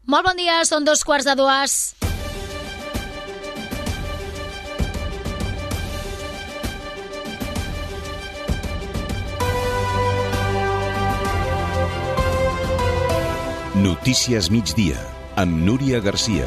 Molt bon dia, són 2:15. Notícies migdia, amb Núria Garcia.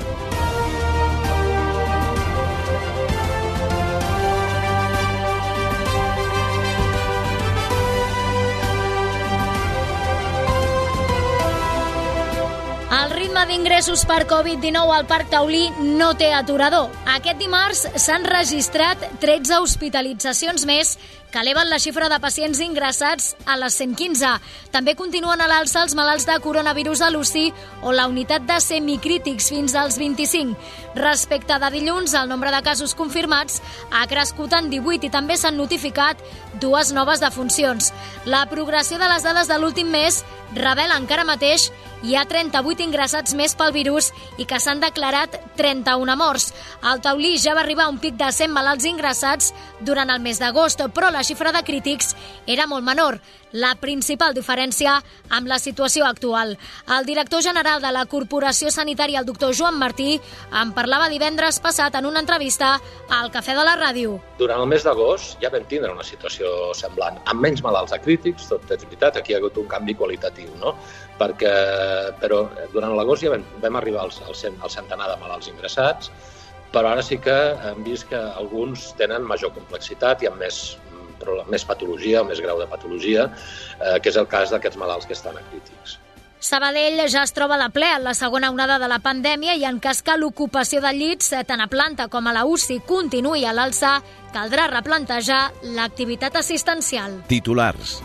El ritme d'ingressos per Covid-19 al Parc Taulí no té aturador. Aquest dimarts s'han registrat 13 hospitalitzacions més que eleven la xifra de pacients ingressats a les 115. També continuen a l'alça els malalts de coronavirus a l'UCI o la unitat de semicrítics fins als 25. Respecte de dilluns, el nombre de casos confirmats ha crescut en 18 i també s'han notificat 2 noves defuncions. La progressió de les dades de l'últim mes revela encara mateix hi ha 38 ingressats més pel virus i que s'han declarat 31 morts. Al Taulí ja va arribar a un pic de 100 malalts ingressats durant el mes d'agost, però la xifra de crítics era molt menor, la principal diferència amb la situació actual. El director general de la Corporació Sanitària, el doctor Joan Martí, en parlava divendres passat en una entrevista al Cafè de la Ràdio. Durant el mes d'agost ja vam tindre una situació semblant, amb menys malalts crítics, tot és veritat, aquí hi ha hagut un canvi qualitatiu, no? Però durant l'agost ja vam arribar al centenar de malalts ingressats, però ara sí que hem vist que alguns tenen major complexitat i amb més patologia o més grau de patologia, que és el cas d'aquests malalts que estan crítics. Sabadell ja es troba de ple en la segona onada de la pandèmia i en cas que l'ocupació de llits, tant a planta com a la UCI, continuï a l'alça, caldrà replantejar l'activitat assistencial. Titulars.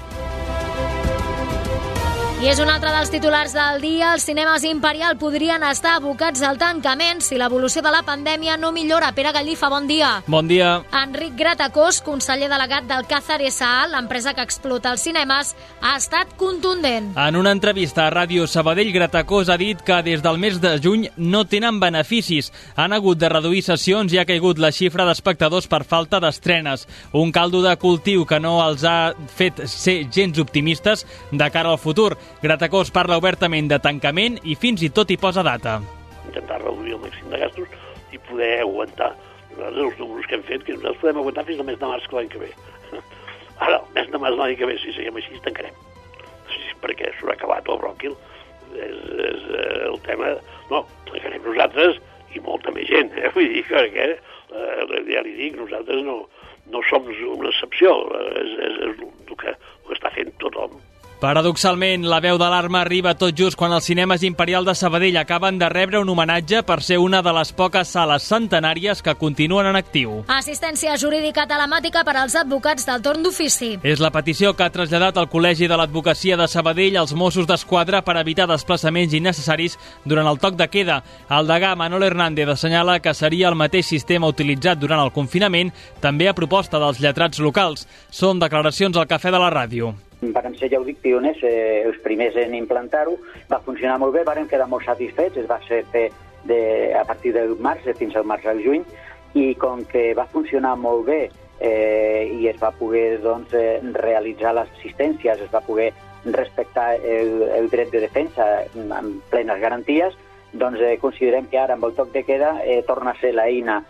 I és un altre dels titulars del dia. Els cinemes Imperial podrien estar abocats al tancament si l'evolució de la pandèmia no millora. Pere Gallifa, bon dia. Bon dia. Enric Gratacós, conseller delegat del Càzar S.A., l'empresa que explota els cinemes, ha estat contundent. En una entrevista a Ràdio Sabadell, Gratacós ha dit que des del mes de juny no tenen beneficis. Han hagut de reduir sessions i ha caigut la xifra d'espectadors per falta d'estrenes. Un caldo de cultiu que no els ha fet ser gens optimistes de cara al futur. Gratacós parla obertament de tancament i fins i tot hi posa data. Intentar reduir el màxim de gastos i poder aguantar. Nosaltres els números que hem fet, que nosaltres podem aguantar fins al mes de març que l'any que ve. Ara, el mes de març l'any que ve, si seguim així, tancarem. Sí, perquè s'haurà acabat el bròquil. És el tema... No, tancarem nosaltres i molta més gent. Vull dir que, ja li dic, nosaltres no som una excepció. És el que està fent tothom. Paradoxalment, la veu d'alarma arriba tot just quan els cinemes Imperial de Sabadell acaben de rebre un homenatge per ser una de les poques sales centenàries que continuen en actiu. Assistència jurídica telemàtica per als advocats del torn d'ofici. És la petició que ha traslladat el Col·legi de l'Advocacia de Sabadell als Mossos d'Esquadra per evitar desplaçaments innecessaris durant el toc de queda. El degà Manolo Hernández assenyala que seria el mateix sistema utilitzat durant el confinament, també a proposta dels lletrats locals. Són declaracions al Cafè de la Ràdio. Vam ser, ja ho dic, pioners, els primers en implantar-ho. Va funcionar molt bé, vam quedar molt satisfets, es va fer a partir del març, fins al març al juny, i com que va funcionar molt bé i es va poder realitzar les assistències, es va poder respectar el dret de defensa amb plenes garanties, doncs considerem que ara amb el toc de queda torna a ser l'eina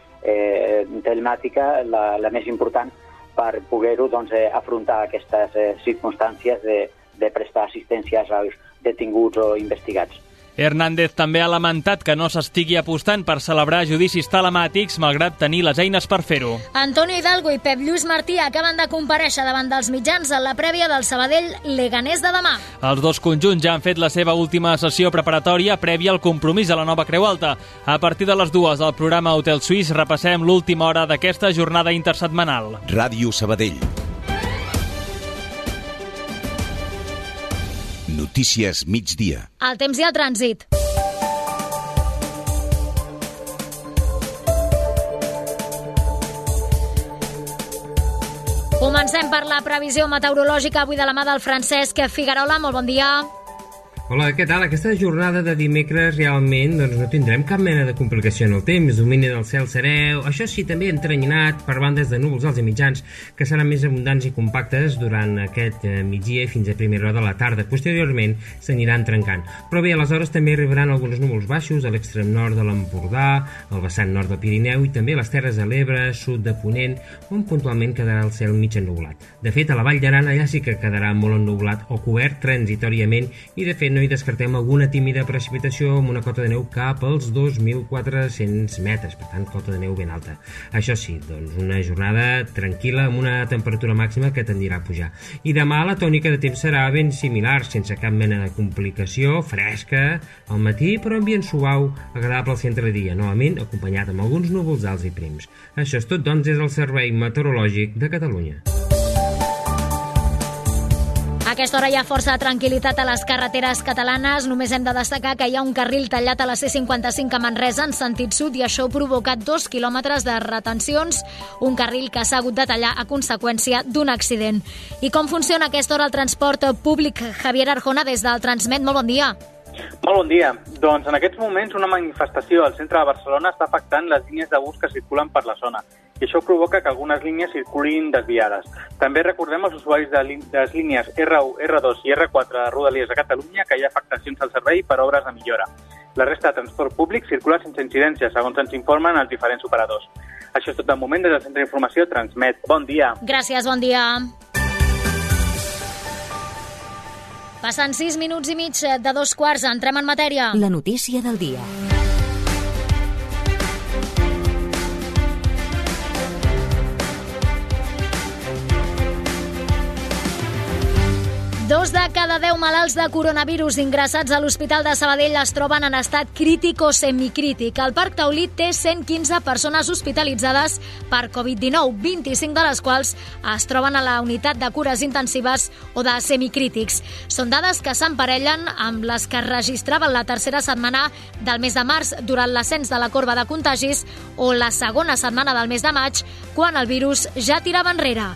telemàtica la més important per poder-ho afrontar aquestes circumstàncies de prestar assistències als detinguts o investigats. Hernández també ha lamentat que no s'estigui apostant per celebrar judicis telemàtics malgrat tenir les eines per fer-ho. Antonio Hidalgo i Pep Lluís Martí acaben de comparèixer davant dels mitjans en la prèvia del Sabadell Leganés de demà. Els dos conjunts ja han fet la seva última sessió preparatòria prèvia al compromís de la nova Creu Alta. A partir de les 2 del programa Hotel Suís repassem l'última hora d'aquesta jornada intersetmanal. Ràdio Sabadell. Notícies migdia. El temps i el trànsit. Comencem per la previsió meteorològica avui de la mà del Francesc Figuerola. Molt bon dia. Hola, què tal? Aquesta jornada de dimecres realment no tindrem cap mena de complicació en el temps, domini del cel serè, això sí, també entrenyinat per bandes de núvols alts i mitjans que seran més abundants i compactes durant aquest migdia i fins a primera hora de la tarda. Posteriorment s'aniran trencant. Però bé, aleshores també arribaran alguns núvols baixos a l'extrem nord de l'Empordà, al vessant nord del Pirineu i també a les Terres de l'Ebre, sud de Ponent, on puntualment quedarà el cel mig ennublat. De fet, a la Vall d'Aran allà sí que quedarà molt ennublat o cobert transitoriament i de fet no hi descartem alguna tímida precipitació amb una cota de neu cap als 2.400 metres, per tant, cota de neu ben alta. Això sí, doncs una jornada tranquil·la amb una temperatura màxima que tendirà a pujar. I demà la tònica de temps serà ben similar, sense cap mena de complicació, fresca al matí, però ambient suau, agradable al centre de dia, novament acompanyat amb alguns núvols alts i prims. Això és tot, doncs, des del Servei Meteorològic de Catalunya. A aquesta hora hi ha força tranquil·litat a les carreteres catalanes. Només hem de destacar que hi ha un carril tallat a la C55 a Manresa en sentit sud i això ha provocat 2 quilòmetres de retencions, un carril que s'ha hagut de tallar a conseqüència d'un accident. I com funciona a aquesta hora el transport públic? Javier Arjona, des del Transmet, molt bon dia. Molt bon dia. Doncs en aquests moments una manifestació al centre de Barcelona està afectant les línies de bus que circulen per la zona i això provoca que algunes línies circulin desviades. També recordem als usuaris de les línies R1, R2 i R4 de Rodalies a Catalunya que hi ha afectacions al servei per obres de millora. La resta de transport públic circula sense incidència, segons ens informen els diferents operadors. Això és tot de moment des del Centre d'Informació Transmet. Bon dia. Gràcies, bon dia. Passant 6 minuts i mig de 2:15, entrem en matèria. La notícia del dia. Dos de cada 10 malalts de coronavirus ingressats a l'Hospital de Sabadell es troben en estat crític o semicrític. El Parc Taulí té 115 persones hospitalitzades per Covid-19, 25 de les quals es troben a la unitat de cures intensives o de semicrítics. Són dades que s'emparellen amb les que es registraven la tercera setmana del mes de març durant l'ascens de la corba de contagis o la segona setmana del mes de maig, quan el virus ja tirava enrere.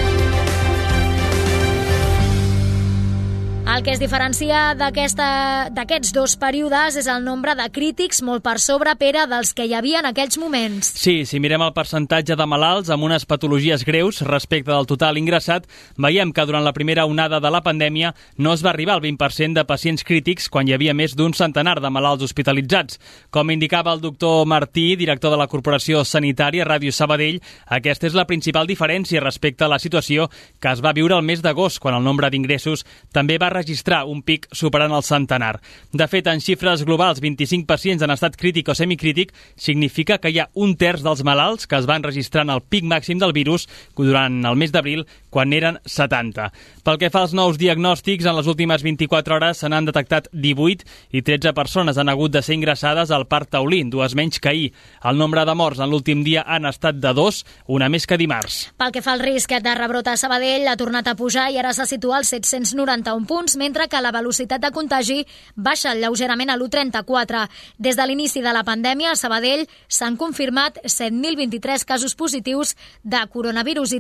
El que es diferencia d'aquests dos períodes és el nombre de crítics molt per sobre, Pere, dels que hi havia en aquells moments. Sí, si mirem el percentatge de malalts amb unes patologies greus respecte del total ingressat, veiem que durant la primera onada de la pandèmia no es va arribar al 20% de pacients crítics quan hi havia més d'un centenar de malalts hospitalitzats. Com indicava el doctor Martí, director de la Corporació Sanitària Ràdio Sabadell, aquesta és la principal diferència respecte a la situació que es va viure el mes d'agost, quan el nombre d'ingressos també va registrar un pic superant el centenar. De fet, en xifres globals, 25 pacients en estat crític o semicrític significa que hi ha un terç dels malalts que es van registrar en el pic màxim del virus durant el mes d'abril, quan eren 70. Pel que fa als nous diagnòstics, en les últimes 24 hores se n'han detectat 18 i 13 persones han hagut de ser ingressades al Parc Taulí, 2 menys que ahir. El nombre de morts en l'últim dia han estat de 2, una més que dimarts. Pel que fa al risc de rebrot a Sabadell, ha tornat a pujar i ara se situa als 791 punts, mentre que la velocitat de contagi baixa lleugerament a l'1,34. Des de l'inici de la pandèmia, a Sabadell s'han confirmat 7.023 casos positius de coronavirus i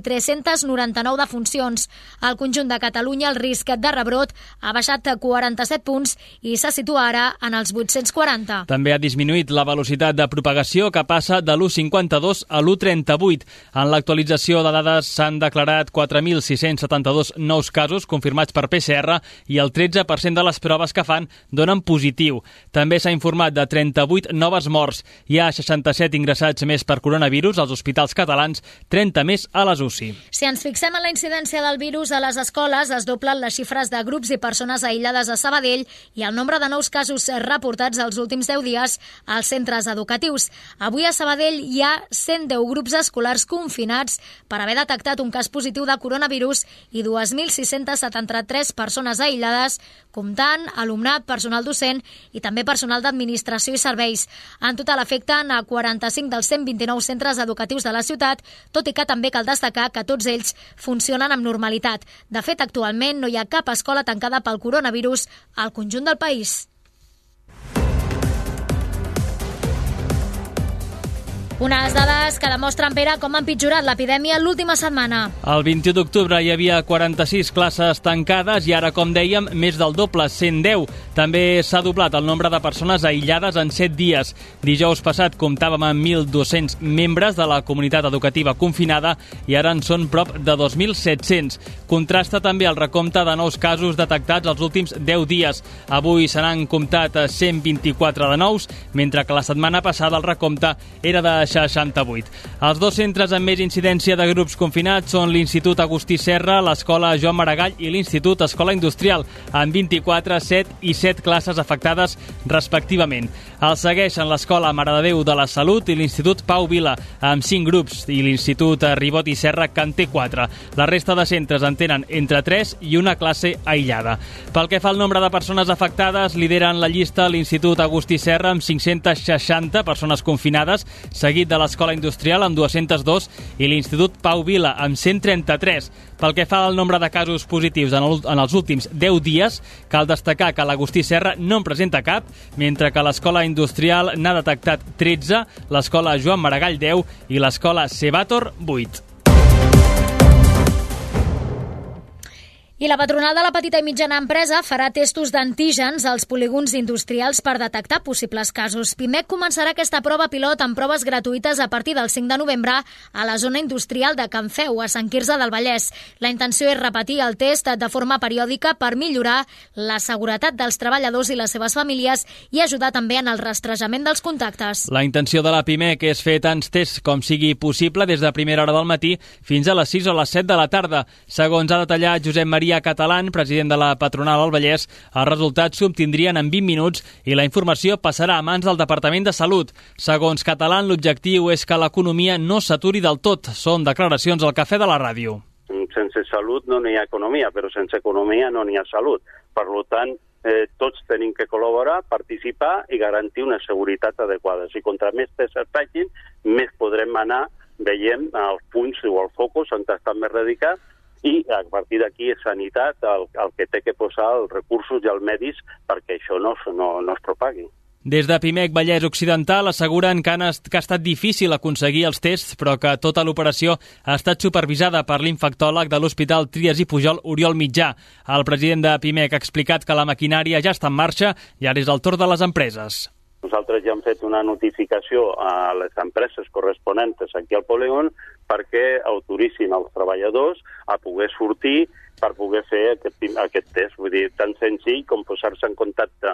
399 defuncions. Al conjunt de Catalunya, el risc de rebrot ha baixat a 47 punts i se situa ara en els 840. També ha disminuït la velocitat de propagació, que passa de l'1,52 a l'1,38. En l'actualització de dades s'han declarat 4.672 nous casos confirmats per PCR i el 13% de les proves que fan donen positiu. També s'ha informat de 38 noves morts. Hi ha 67 ingressats més per coronavirus als hospitals catalans, 30 més a les UCI. Si ens fixem en la incidència del virus a les escoles, es doblen les xifres de grups i persones aïllades a Sabadell i el nombre de nous casos reportats els últims 10 dies als centres educatius. Avui a Sabadell hi ha 110 grups escolars confinats per haver detectat un cas positiu de coronavirus i 2.673 persones aïllades, comptant alumnat, personal docent i també personal d'administració i serveis. En total afecten a 45 dels 129 centres educatius de la ciutat, tot i que també cal destacar que tots ells funcionen amb normalitat. De fet, actualment no hi ha cap escola tancada pel coronavirus al conjunt del país. Unes dades que demostren, Pere, com ha empitjorat l'epidèmia l'última setmana. El 21 d'octubre hi havia 46 classes tancades i ara, com dèiem, més del doble, 110. També s'ha doblat el nombre de persones aïllades en 7 dies. Dijous passat comptàvem amb 1.200 membres de la comunitat educativa confinada i ara en són prop de 2.700. Contrasta també el recompte de nous casos detectats els últims 10 dies. Avui se n'han comptat 124 de nous, mentre que la setmana passada el recompte era de 68. Els dos centres amb més incidència de grups confinats són l'Institut Agustí Serra, l'Escola Joan Maragall i l'Institut Escola Industrial, amb 24, 7 i 7 classes afectades respectivament. Els segueixen l'Escola Mare de Déu de la Salut i l'Institut Pau Vila, amb 5 grups, i l'Institut Ribot i Serra, que en té 4. La resta de centres en tenen entre 3 i una classe aïllada. Pel que fa al nombre de persones afectades, lideren la llista l'Institut Agustí Serra amb 560 persones confinades, seguit de l'Escola Industrial amb 202 i l'Institut Pau Vila amb 133. Pel que fa al nombre de casos positius en els últims 10 dies, cal destacar que l'Agustí Serra no en presenta cap, mentre que l'Escola Industrial n'ha detectat 13, l'Escola Joan Maragall 10 i l'Escola Cebator 8. I la patronal de la petita i mitjana empresa farà testos d'antígens als polígons industrials per detectar possibles casos. Pimec començarà aquesta prova pilot amb proves gratuïtes a partir del 5 de novembre a la zona industrial de Can Feu, a Sant Quirze del Vallès. La intenció és repetir el test de forma periòdica per millorar la seguretat dels treballadors i les seves famílies i ajudar també en el rastrejament dels contactes. La intenció de la Pimec és fer tants tests com sigui possible des de primera hora del matí fins a les 6 o les 7 de la tarda. Segons ha detallat Josep Maria Catalán, president de la patronal al Vallès, els resultats s'obtindrien en 20 minuts i la informació passarà a mans del Departament de Salut. Segons Catalán, l'objectiu és que l'economia no s'aturi del tot. Són declaracions al Cafè de la Ràdio. Sense salut no hi ha economia, però sense economia no hi ha salut. Per tant, tots tenim que col·laborar, participar i garantir una seguretat adequada. Si contra més tests es facin, més podrem anar veient els punts o els focus on estan més radicats i a partir d'aquí és sanitat el que té que posar els recursos i els medis perquè això no es propagui. Des de Pimec Vallès Occidental asseguren que ha estat difícil aconseguir els tests, però que tota l'operació ha estat supervisada per l'infectòleg de l'Hospital Trias i Pujol, Oriol Mitjà. El president de Pimec ha explicat que la maquinària ja està en marxa i ara és el torn de les empreses. Nosaltres ja hem fet una notificació a les empreses corresponents aquí al polígon perquè autoritzin els treballadors a poder sortir per poder fer aquest test. Vull dir, tan senzill com posar-se en contacte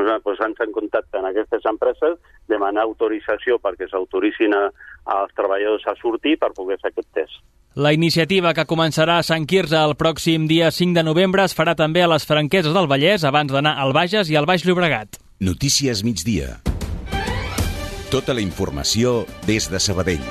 en aquestes empreses, demanar autorització perquè s'autoritzin als treballadors a sortir per poder fer aquest test. La iniciativa, que començarà a Sant Quirze el pròxim dia 5 de novembre, es farà també a les Franqueses del Vallès abans d'anar al Bages i al Baix Llobregat. Notícies migdia. Tota la informació des de Sabadell.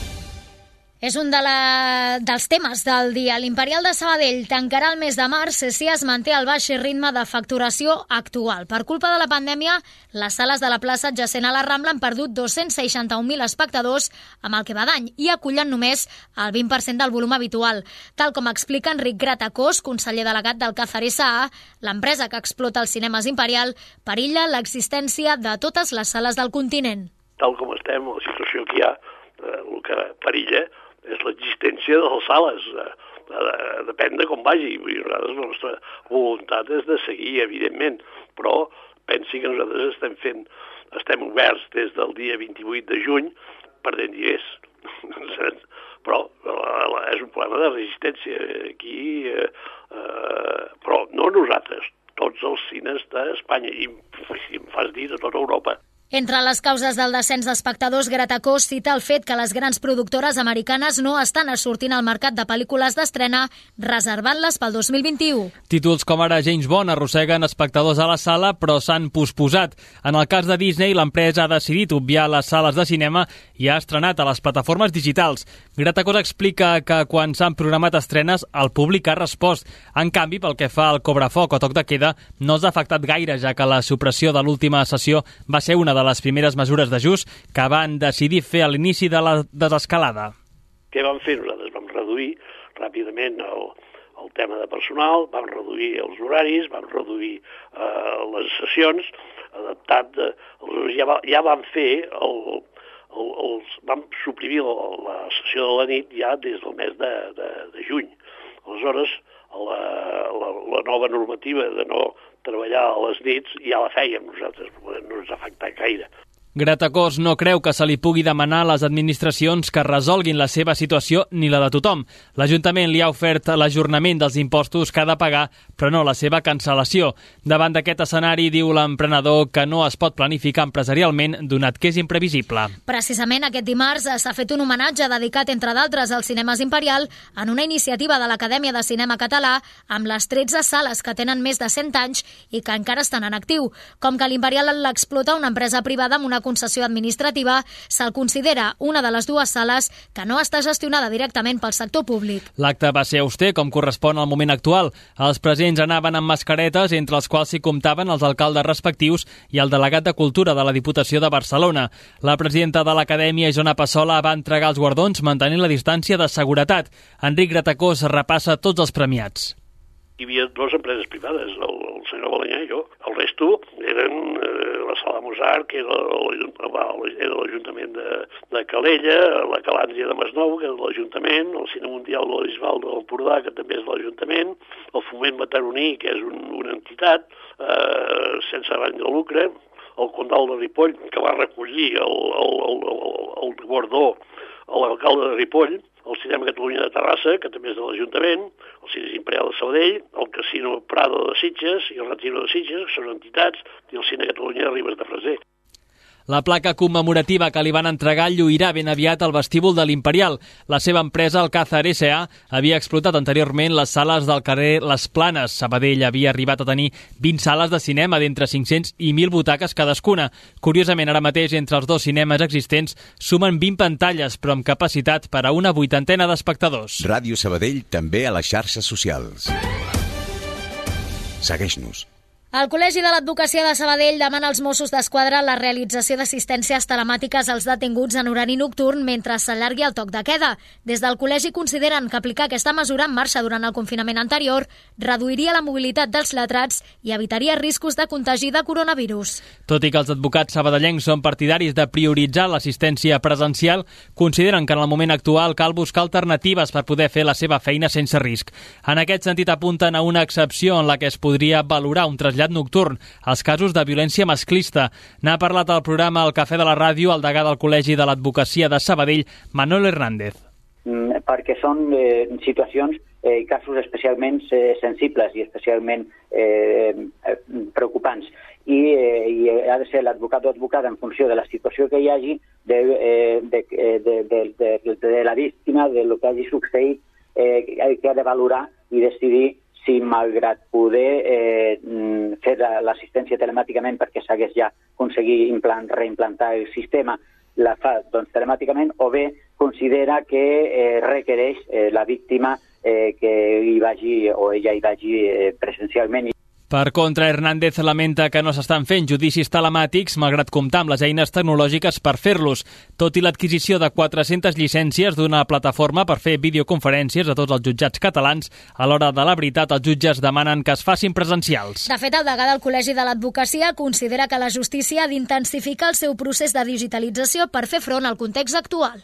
És un dels temes del dia. L'Imperial de Sabadell tancarà el mes de març si es manté el baix ritme de facturació actual. Per culpa de la pandèmia, les sales de la plaça adjacent a la Rambla han perdut 261.000 espectadors amb el que va d'any i acullen només el 20% del volum habitual. Tal com explica Enric Gratacós, conseller delegat del Càcer S.A., l'empresa que explota els cinemes Imperial perilla l'existència de totes les sales del continent. Tal com estem, la situació que hi ha, el que perilla és l'existència de les sales. Depèn de com vagi. La nostra voluntat és de seguir, evidentment, però pensi que nosaltres estem oberts des del dia 28 de juny perdent diners. Però és un problema de resistència aquí, però no nosaltres, tots els cines d'Espanya, i si em fas dir de tota Europa. Entre les causes del descens d'espectadors, Gratacós cita el fet que les grans productores americanes no estan sortint al mercat de pel·lícules d'estrena, reservant-les pel 2021. Títols com ara James Bond arrosseguen espectadors a la sala, però s'han posposat. En el cas de Disney, l'empresa ha decidit obviar les sales de cinema i ha estrenat a les plataformes digitals. Gratacós explica que quan s'han programat estrenes, el públic ha respost. En canvi, pel que fa al cobrafoc o toc de queda, no els ha afectat gaire, ja que la supressió de l'última sessió va ser una de les primeres mesures d'ajust que van decidir fer a l'inici de la desescalada. Què vam fer? Nosaltres vam reduir ràpidament el tema de personal, vam reduir els horaris, vam reduir les sessions, adaptat. Ja vam fer vam suprimir la sessió de la nit ja des del mes de juny. Aleshores, la nova normativa de no treballar a les nits ja la fèiem nosaltres, no ens ha afectat gaire. Gratacós no creu que se li pugui demanar a les administracions que resolguin la seva situació ni la de tothom. L'Ajuntament li ha ofert l'ajornament dels impostos que ha de pagar, però no la seva cancel·lació. Davant d'aquest escenari, diu l'emprenedor que no es pot planificar empresarialment, donat que és imprevisible. Precisament aquest dimarts s'ha fet un homenatge dedicat, entre d'altres, als cinemes Imperial en una iniciativa de l'Acadèmia de Cinema Català amb les 13 sales que tenen més de 100 anys i que encara estan en actiu. Com que l'Imperial l'explota una empresa privada amb una concessió administrativa, se'l considera una de les dues sales que no està gestionada directament pel sector públic. L'acte va ser auster, com correspon al moment actual. Els presents anaven amb mascaretes, entre els quals s'hi comptaven els alcaldes respectius i el delegat de Cultura de la Diputació de Barcelona. La presidenta de l'Acadèmia, Isona Passola, va entregar els guardons mantenint la distància de seguretat. Enric Gratacós repassa tots els premiats. Hi havia dues empreses privades, el senyor Balanyà i jo. El resto eren la Sala Mozart, que era l'Ajuntament de Calella, la Calàndria de Masnou, que és l'Ajuntament, el Cine Mundial de la Bisbal de l'Empordà, que també és l'Ajuntament, el Foment Mataroní, que és una entitat sense afany de lucre, el Condal de Ripoll, que va recollir el guardó a l'alcalde de Ripoll, el Cinema Catalunya de Terrassa, que també és de l'Ajuntament, el Cine Imperial de Sabadell, el Casino Prado de Sitges i el Retiro de Sitges, que són entitats, i el Cine Catalunya de Ribes de Freser. La placa commemorativa que li van entregar lluirà ben aviat al vestíbul de l'Imperial. La seva empresa, Alcázar S.A., havia explotat anteriorment les sales del carrer Les Planes. Sabadell havia arribat a tenir 20 sales de cinema d'entre 500 i 1.000 butaques cadascuna. Curiosament, ara mateix, entre els dos cinemes existents, sumen 20 pantalles, però amb capacitat per a una 80ena d'espectadors. Ràdio Sabadell també a les xarxes socials. Segueix-nos. El Col·legi de l'Advocacia de Sabadell demana als Mossos d'Esquadra la realització d'assistències telemàtiques als detinguts en horari nocturn mentre s'allargui el toc de queda. Des del col·legi consideren que aplicar aquesta mesura en marxa durant el confinament anterior reduiria la mobilitat dels lletrats i evitaria riscos de contagi de coronavirus. Tot i que els advocats sabadellencs són partidaris de prioritzar l'assistència presencial, consideren que en el moment actual cal buscar alternatives per poder fer la seva feina sense risc. En aquest sentit, apunten a una excepció en la que es podria valorar un trasllat nocturn als casos de violència masclista. N'ha parlat al programa El Cafè de la Ràdio el degà del Col·legi de l'Advocacia de Sabadell, Manolo Hernández. Perquè són situacions i casos especialment sensibles i especialment preocupants. I ha de ser l'advocat o advocada en funció de la situació que hi hagi, de la víctima, de lo que hagi succeït, que ha de valorar i decidir si malgrat poder fer l'assistència telemàticament perquè s'hagués ja aconseguit reimplantar el sistema, la fa telemàticament, o bé considera que requereix la víctima que hi vagi o ella hi vagi presencialment. Per contra, Hernández lamenta que no s'estan fent judicis telemàtics, malgrat comptar amb les eines tecnològiques per fer-los, tot i l'adquisició de 400 llicències d'una plataforma per fer videoconferències a tots els jutjats catalans. A l'hora de la veritat, els jutges demanen que es facin presencials. De fet, el degà del Col·legi de l'Advocacia considera que la justícia ha d'intensificar el seu procés de digitalització per fer front al context actual.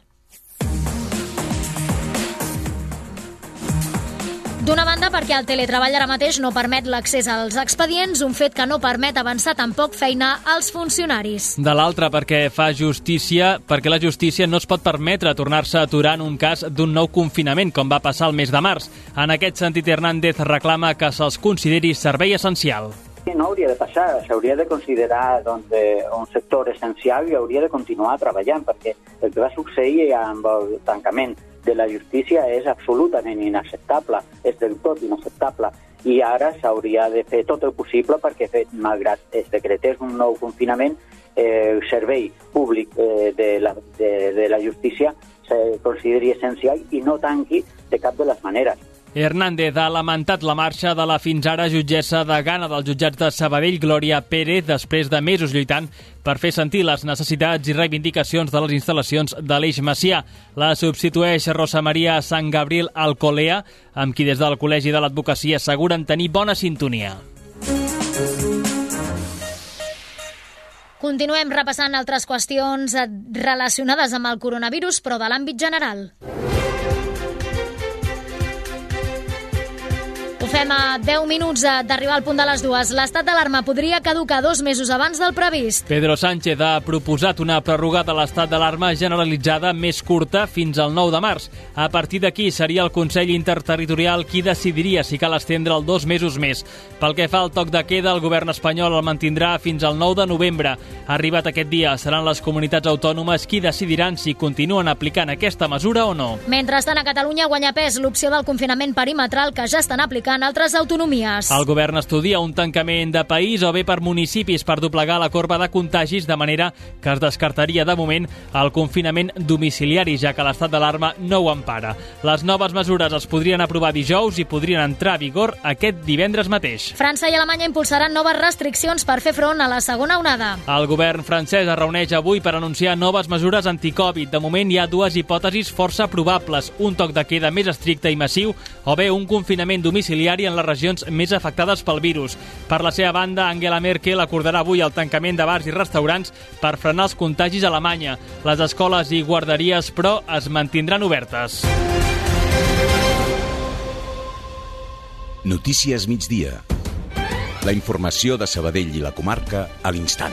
D'una banda, perquè el teletreball ara mateix no permet l'accés als expedients, un fet que no permet avançar tampoc feina als funcionaris. De l'altra, perquè la justícia no es pot permetre tornar-se a aturar en un cas d'un nou confinament, com va passar el mes de març. En aquest sentit, Hernández reclama que se'ls consideri servei essencial. No hauria de passar, s'hauria de considerar un sector essencial i hauria de continuar treballant, perquè el que va succeir amb el tancament de la justícia és absolutament inacceptable, és del tot inacceptable, i ara s'hauria de fer tot el possible perquè, malgrat es decretés un nou confinament, el servei públic de la justícia se consideri essencial i no tanqui de cap de les maneres. Hernández ha lamentat la marxa de la fins ara jutgessa degana dels jutjats de Sabadell, Glòria Pérez, després de mesos lluitant per fer sentir les necessitats i reivindicacions de les instal·lacions de l'Eix Macià. La substitueix Rosa Maria Sant Gabriel Alcolea, amb qui des del Col·legi de l'Advocacia asseguren tenir bona sintonia. Continuem repassant altres qüestions relacionades amb el coronavirus, però de l'àmbit general. Ho fem a 10 minuts d'arribar al punt de les 2. L'estat d'alarma podria caducar 2 mesos abans del previst. Pedro Sánchez ha proposat una pròrroga de l'estat d'alarma generalitzada més curta fins al 9 de març. A partir d'aquí seria el Consell Interterritorial qui decidiria si cal estendre'l 2 mesos més. Pel que fa al toc de queda, el govern espanyol el mantindrà fins al 9 de novembre. Arribat aquest dia, seran les comunitats autònomes qui decidiran si continuen aplicant aquesta mesura o no. Mentrestant, a Catalunya guanya pes l'opció del confinament perimetral que ja estan aplicant altres autonomies. El govern estudia un tancament de país o bé per municipis per doblegar la corba de contagis, de manera que es descartaria de moment el confinament domiciliari, ja que l'estat d'alarma no ho empara. Les noves mesures es podrien aprovar dijous i podrien entrar a vigor aquest divendres mateix. França i Alemanya impulsaran noves restriccions per fer front a la segona onada. El govern francès es reuneix avui per anunciar noves mesures anticovid. De moment hi ha 2 hipòtesis força probables: un toc de queda més estricte i massiu o bé un confinament domiciliari en les regions més afectades pel virus. Per la seva banda, Angela Merkel acordarà avui el tancament de bars i restaurants per frenar els contagis a Alemanya. Les escoles i guarderies, però, es mantindran obertes. Notícies migdia. La informació de Sabadell i la comarca a l'instant.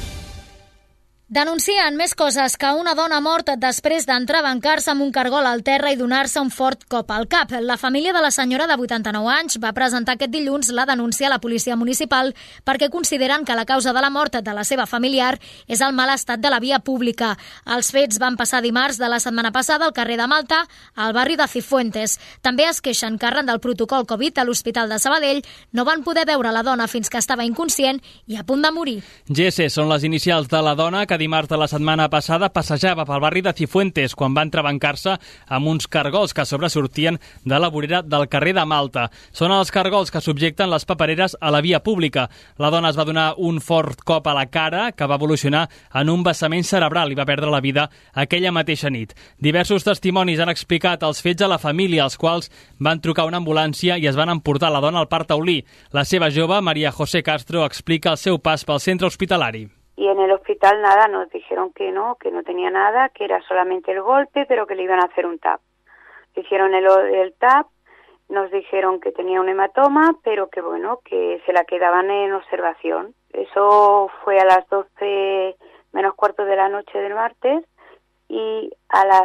Denuncien més coses que una dona morta després d'entrebancar-se amb un cargol al terra i donar-se un fort cop al cap. La família de la senyora de 89 anys va presentar aquest dilluns la denúncia a la policia municipal perquè consideren que la causa de la mort de la seva familiar és el mal estat de la via pública. Els fets van passar dimarts de la setmana passada al carrer de Malta, al barri de Cifuentes. També es queixen que arran del protocol Covid a l'Hospital de Sabadell no van poder veure la dona fins que estava inconscient i a punt de morir. GS són les inicials de la dona que dimarts de la setmana passada passejava pel barri de Cifuentes quan va entrebancar-se amb uns cargols que sobresortien de la vorera del carrer de Malta. Són els cargols que subjecten les papereres a la via pública. La dona es va donar un fort cop a la cara que va evolucionar en un vessament cerebral i va perdre la vida aquella mateixa nit. Diversos testimonis han explicat els fets a la família, els quals van trucar una ambulància i es van emportar la dona al Parc Taulí. La seva jove, María José Castro, explica el seu pas pel centre hospitalari. Y en el hospital nada, nos dijeron que no tenía nada, que era solamente el golpe, pero que le iban a hacer un TAP. Hicieron el TAP, nos dijeron que tenía un hematoma, pero que bueno, que se la quedaban en observación. Eso fue a las 12 menos cuarto de la noche del martes y a las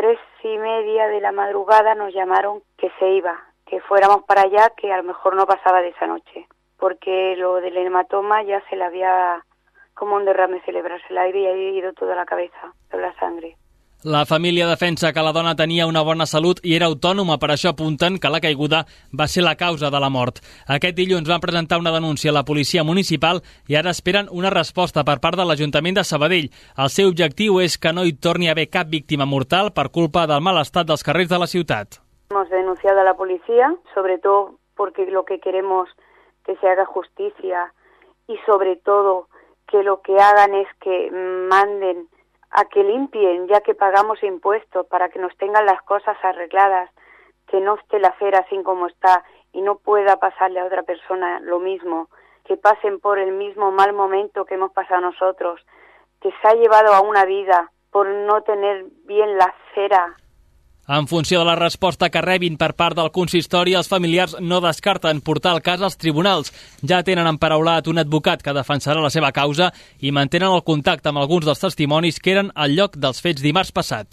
3:30 de la madrugada nos llamaron que se iba, que fuéramos para allá, que a lo mejor no pasaba de esa noche, porque lo del hematoma ya se le había, como un derrame cerebral, se le había ido toda la cabeza, toda la sangre. La família defensa que la dona tenia una bona salut i era autònoma, per això apunten que la caiguda va ser la causa de la mort. Aquest dilluns van presentar una denúncia a la policia municipal i ara esperen una resposta per part de l'Ajuntament de Sabadell. El seu objectiu és que no hi torni a haver cap víctima mortal per culpa del mal estat dels carrers de la ciutat. Hemos denunciado a la policía, sobre todo porque lo que queremos que se haga justicia y sobre todo que lo que hagan es que manden a que limpien, ya que pagamos impuestos, para que nos tengan las cosas arregladas, que no esté la acera así como está y no pueda pasarle a otra persona lo mismo, que pasen por el mismo mal momento que hemos pasado nosotros, que se ha llevado a una vida por no tener bien la acera. En funció de la resposta que rebin per part del consistori, els familiars no descarten portar el cas als tribunals. Ja tenen emparaulat un advocat que defensarà la seva causa i mantenen el contacte amb alguns dels testimonis que eren al lloc dels fets dimarts passat.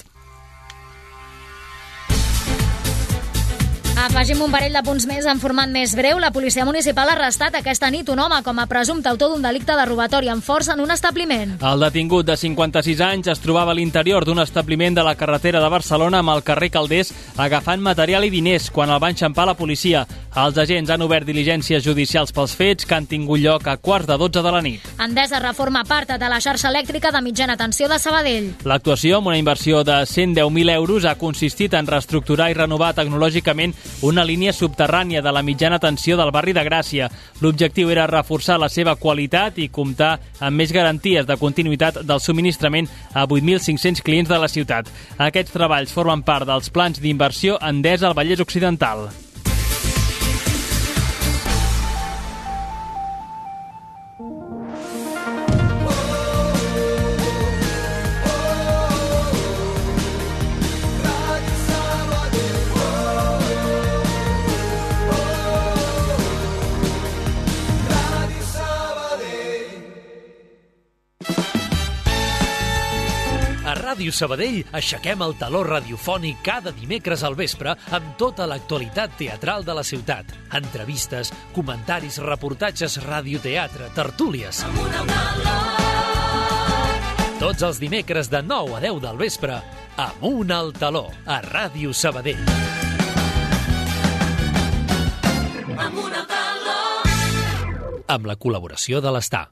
Afegim un parell de punts més en format més breu. La policia municipal ha arrestat aquesta nit un home com a presumpte autor d'un delicte de robatori amb força en un establiment. El detingut de 56 anys es trobava a l'interior d'un establiment de la carretera de Barcelona amb el carrer Calders agafant material i diners quan el va enxampar la policia. Els agents han obert diligències judicials pels fets que han tingut lloc a 11:15 de la nit. Endesa reforma part de la xarxa elèctrica de mitjana tensió de Sabadell. L'actuació, amb una inversió de 110.000 euros, ha consistit en reestructurar i renovar tecnològicament una línia subterrània de la mitjana tensió del barri de Gràcia. L'objectiu era reforçar la seva qualitat i comptar amb més garanties de continuïtat del subministrament a 8.500 clients de la ciutat. Aquests treballs formen part dels plans d'inversió Endesa al Vallès Occidental. Ràdio Sabadell aixequem el taló radiofònic cada dimecres al vespre amb tota l'actualitat teatral de la ciutat. Entrevistes, comentaris, reportatges, radioteatre, tertúlies. Tots els dimecres de 9 a 10 del vespre, Amunt al taló, a Ràdio Sabadell. Amunt al taló. Amb la col·laboració de l'Estar.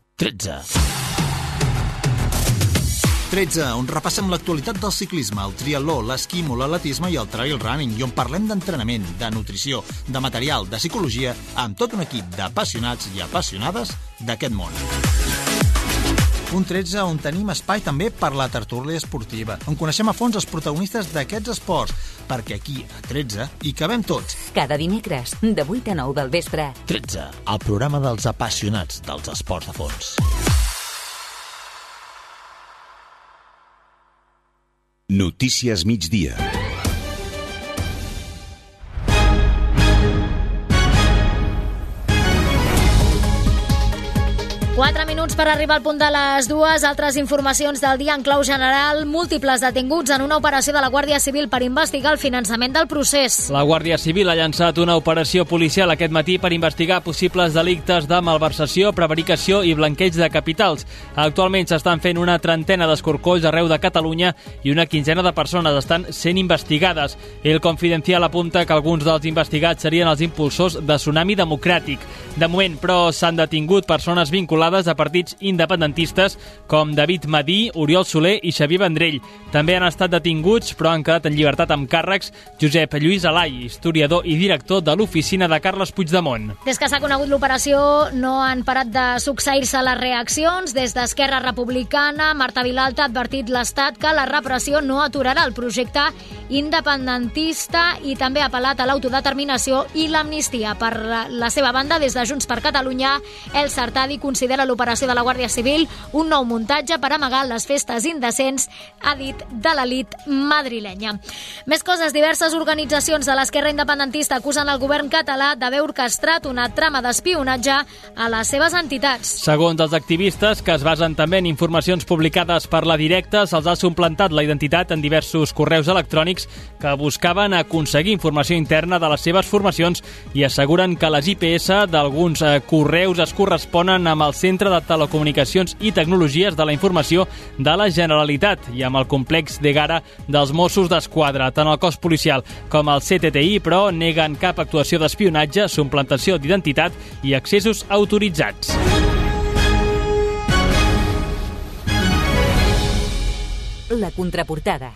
13, on repassem l'actualitat del ciclisme, el triatló, l'esquimo, l'atletisme i el trail running, i on parlem d'entrenament, de nutrició, de material, de psicologia, amb tot un equip d'apassionats i apassionades d'aquest món. Un 13 on tenim espai també per la tertúlia esportiva, on coneixem a fons els protagonistes d'aquests esports, perquè aquí, a 13, hi cabem tots. Cada dimecres, de 8 a 9 del vespre. 13, el programa dels apassionats dels esports de fons. Notícies migdia. Quatre minuts per arribar al punt de les 2. Altres informacions del dia en clau general. Múltiples detinguts en una operació de la Guàrdia Civil per investigar el finançament del procés. La Guàrdia Civil ha llançat una operació policial aquest matí per investigar possibles delictes de malversació, prevaricació i blanqueig de capitals. Actualment s'estan fent una trentena d'escorcolls arreu de Catalunya i una quinzena de persones estan sent investigades. El Confidencial apunta que alguns dels investigats serien els impulsors de Tsunami Democràtic. De moment, però, s'han detingut persones vinculades a partits independentistes com David Madí, Oriol Soler i Xavier Vendrell. També han estat detinguts, però han quedat en llibertat amb càrrecs, Josep Lluís Alai, historiador i director de l'oficina de Carles Puigdemont. Des que s'ha conegut l'operació no han parat de succeir-se les reaccions. Des d'Esquerra Republicana, Marta Vilalta ha advertit l'Estat que la repressió no aturarà el projecte independentista i també ha apel·lat a l'autodeterminació i l'amnistia. Per la seva banda, des de Junts per Catalunya, El Sartadi considera l'operació de la Guàrdia Civil un nou muntatge per amagar les festes indecents, ha dit, de l'elit madrilenya. Més coses, diverses organitzacions de l'esquerra independentista acusen el govern català d'haver orquestrat una trama d'espionatge a les seves entitats. Segons els activistes, que es basen també en informacions publicades per la Directa, se'ls ha suplantat la identitat en diversos correus electrònics que buscaven aconseguir informació interna de les seves formacions i asseguren que les IPS d'alguns correus es corresponen amb el Centre de Telecomunicacions i Tecnologies de la Informació de la Generalitat i amb el complex de Gara dels Mossos d'Esquadra. Tant el cos policial com el CTTI, però, neguen cap actuació d'espionatge, suplantació d'identitat i accessos autoritzats. La contraportada.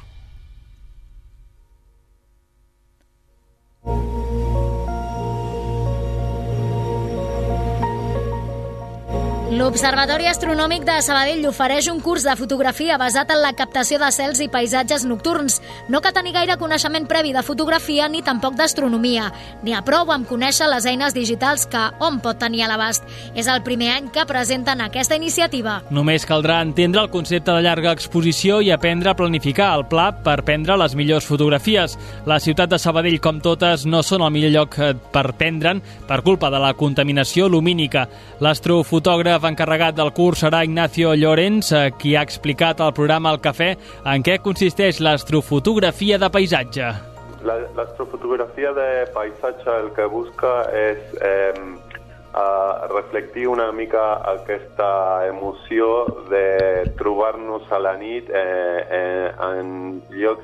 L'Observatori Astronòmic de Sabadell ofereix un curs de fotografia basat en la captació de cels i paisatges nocturns. No cal tenir gaire coneixement previ de fotografia ni tampoc d'astronomia. N'hi ha prou amb conèixer les eines digitals que hom pot tenir a l'abast. És el primer any que presenten aquesta iniciativa. Només caldrà entendre el concepte de llarga exposició i aprendre a planificar el pla per prendre les millors fotografies. La ciutat de Sabadell, com totes, no són el millor lloc per prendre'n per culpa de la contaminació lumínica. L'astrofotògraf encarregat del curs serà Ignacio Llorens, qui ha explicat al programa El Cafè en què consisteix l'astrofotografia de paisatge. L'astrofotografia de paisatge el que busca és reflectir una mica aquesta emoció de trobar-nos a la nit en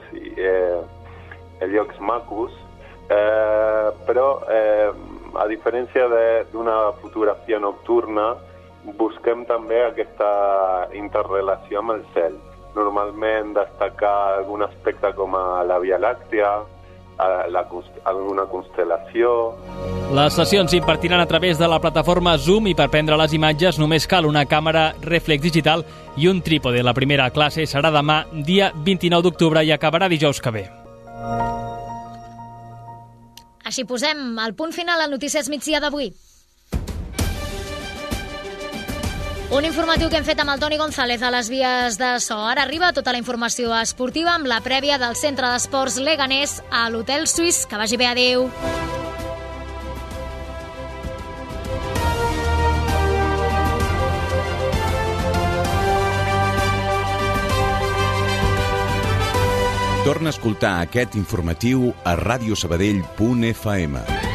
llocs macos, però a diferència d'una fotografia nocturna, busquem també aquesta interrelació amb el cel. Normalment destacar algun aspecte com la Via Làctea, alguna constel·lació. Les sessions s'impartiran a través de la plataforma Zoom i per prendre les imatges només cal una càmera reflex digital i un trípode. La primera classe serà demà, dia 29 d'octubre, i acabarà dijous que ve. Així posem el punt final al Notícies Migdia d'avui. Un informatiu que hem fet amb el Toni González a les vies de so. Ara arriba tota la informació esportiva amb la prèvia del Centre d'Esports Leganés a l'Hotel Suís. Que vagi bé, adéu. Torna a escoltar aquest informatiu a radiosabadell.fm.